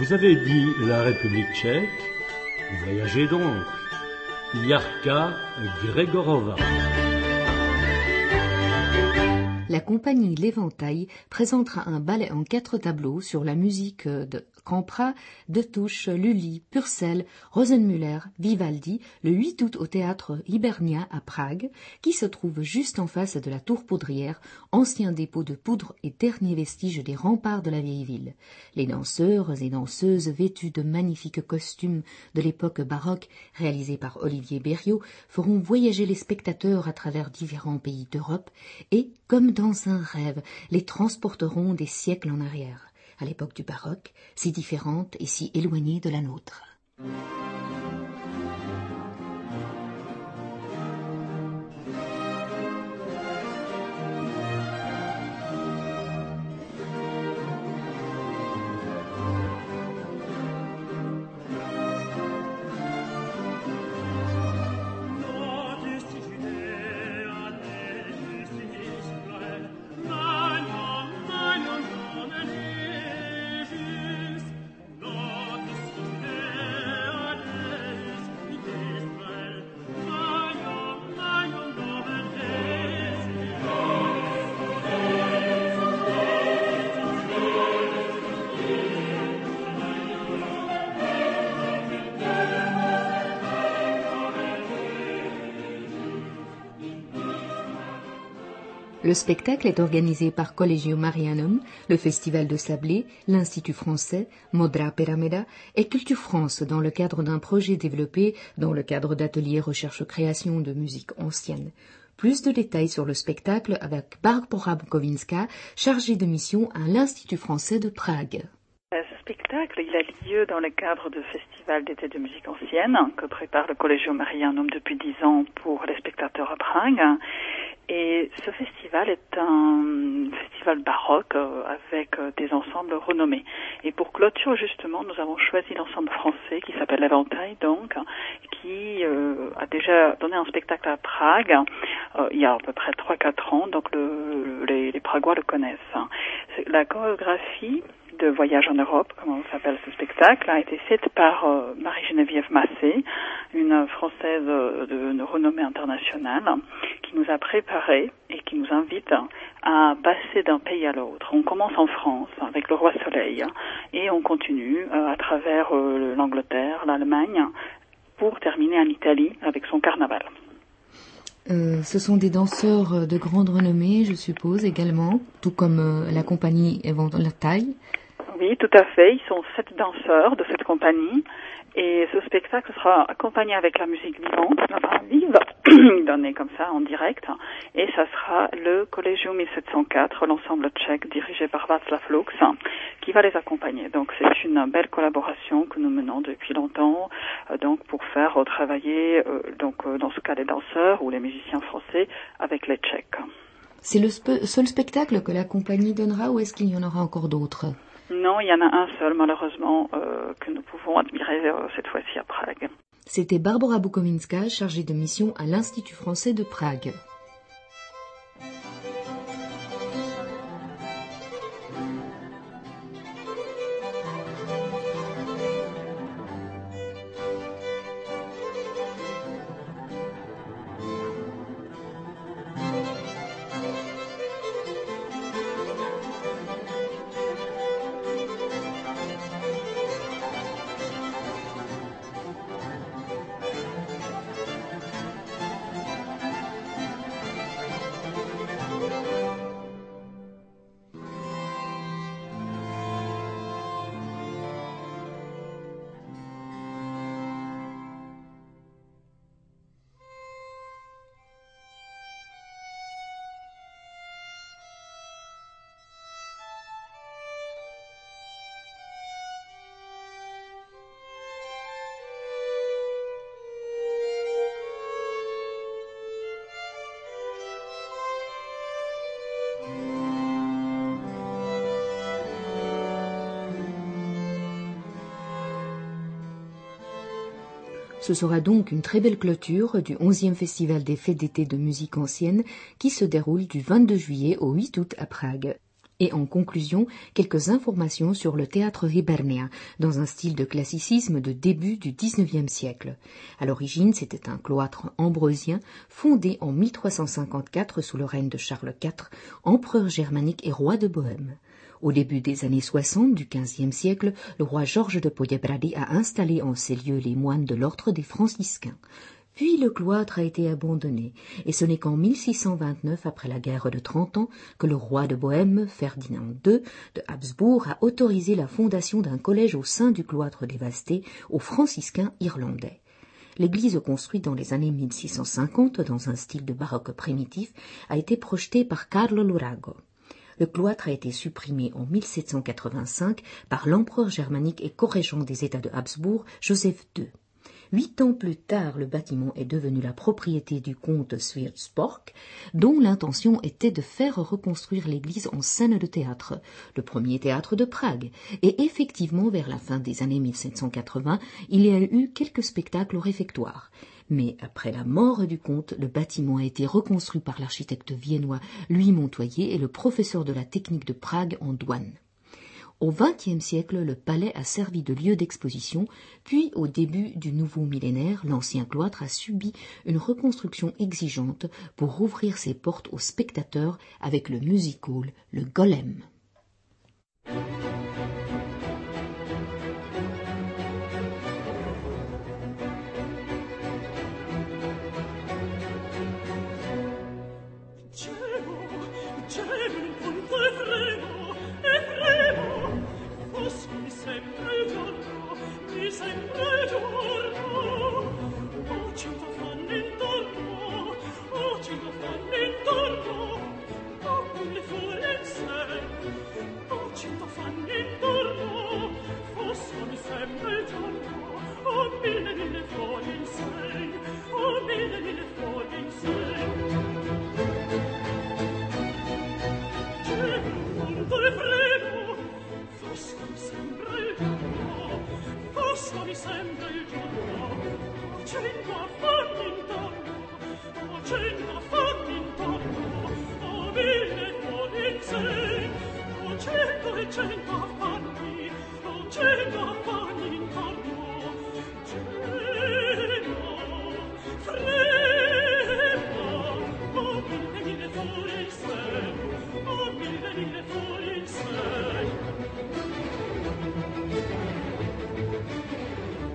Vous avez dit la République tchèque, voyagez donc. Jarka Gregorova. La compagnie L'Éventail présentera un ballet en 4 tableaux sur la musique de Campra, De Touche, Lully, Purcell, Rosenmüller, Vivaldi, le 8 août au théâtre Hibernia à Prague, qui se trouve juste en face de la tour poudrière, ancien dépôt de poudre et dernier vestige des remparts de la vieille ville. Les danseurs et danseuses vêtus de magnifiques costumes de l'époque baroque, réalisés par Olivier Berriot, feront voyager les spectateurs à travers différents pays d'Europe et, comme dans un rêve, les transporteront des siècles en arrière, à l'époque du baroque, si différente et si éloignée de la nôtre. Le spectacle est organisé par Collegium Marianum, le Festival de Sablé, l'Institut français, Modra Pyramida et Culture France dans le cadre d'un projet développé dans le cadre d'ateliers recherche-création de musique ancienne. Plus de détails sur le spectacle avec Barbara Bukovinska, chargée de mission à l'Institut français de Prague. Ce spectacle, il a lieu dans le cadre du Festival d'été de musique ancienne que prépare le Collegium Marianum depuis 10 ans pour les spectateurs à Prague. Et ce festival est un festival baroque avec des ensembles renommés. Et pour clôture, justement, nous avons choisi l'ensemble français qui s'appelle L'Éventail, donc, qui a déjà donné un spectacle à Prague il y a à peu près 3-4 ans, donc les Pragois le connaissent. La chorégraphie de Voyage en Europe, comme on s'appelle ce spectacle, a été faite par Marie-Geneviève Massé, une Française de renommée internationale, qui nous a préparé et qui nous invite à passer d'un pays à l'autre. On commence en France avec le Roi Soleil et on continue à travers l'Angleterre, l'Allemagne, pour terminer en Italie avec son carnaval. Ce sont des danseurs de grande renommée, je suppose, également, tout comme la compagnie L'Éventail. Oui, tout à fait. Ils sont 7 danseurs de cette compagnie. Et ce spectacle sera accompagné avec la musique vivante, vive, donnée comme ça en direct. Et ça sera le Collegium 1704, l'ensemble tchèque dirigé par Václav Lux, qui va les accompagner. Donc c'est une belle collaboration que nous menons depuis longtemps, donc pour faire travailler dans ce cas les danseurs ou les musiciens français avec les Tchèques. C'est le seul spectacle que la compagnie donnera ou est-ce qu'il y en aura encore d'autres ? Non, il y en a un seul, malheureusement, que nous pouvons admirer cette fois-ci à Prague. C'était Barbara Bukovinska, chargée de mission à l'Institut français de Prague. Ce sera donc une très belle clôture du 11e Festival des Fêtes d'été de musique ancienne qui se déroule du 22 juillet au 8 août à Prague. Et en conclusion, quelques informations sur le théâtre hibernéen, dans un style de classicisme de début du XIXe siècle. À l'origine, c'était un cloître ambrosien fondé en 1354 sous le règne de Charles IV, empereur germanique et roi de Bohême. Au début des années 60 du XVe siècle, le roi Georges de Poyebrady a installé en ces lieux les moines de l'ordre des franciscains. Puis le cloître a été abandonné, et ce n'est qu'en 1629, après la guerre de 30 ans, que le roi de Bohême, Ferdinand II de Habsbourg, a autorisé la fondation d'un collège au sein du cloître dévasté aux franciscains irlandais. L'église, construite dans les années 1650 dans un style de baroque primitif, a été projetée par Carlo Lurago. Le cloître a été supprimé en 1785 par l'empereur germanique et corrégent des États de Habsbourg, Joseph II. 8 ans plus tard, le bâtiment est devenu la propriété du comte Swirzborg, dont l'intention était de faire reconstruire l'église en scène de théâtre, le premier théâtre de Prague. Et effectivement, vers la fin des années 1780, il y a eu quelques spectacles au réfectoire. Mais après la mort du comte, le bâtiment a été reconstruit par l'architecte viennois Louis Montoyer et le professeur de la technique de Prague en Douane. Au XXe siècle, le palais a servi de lieu d'exposition, puis au début du nouveau millénaire, l'ancien cloître a subi une reconstruction exigeante pour ouvrir ses portes aux spectateurs avec le music hall, le Golem.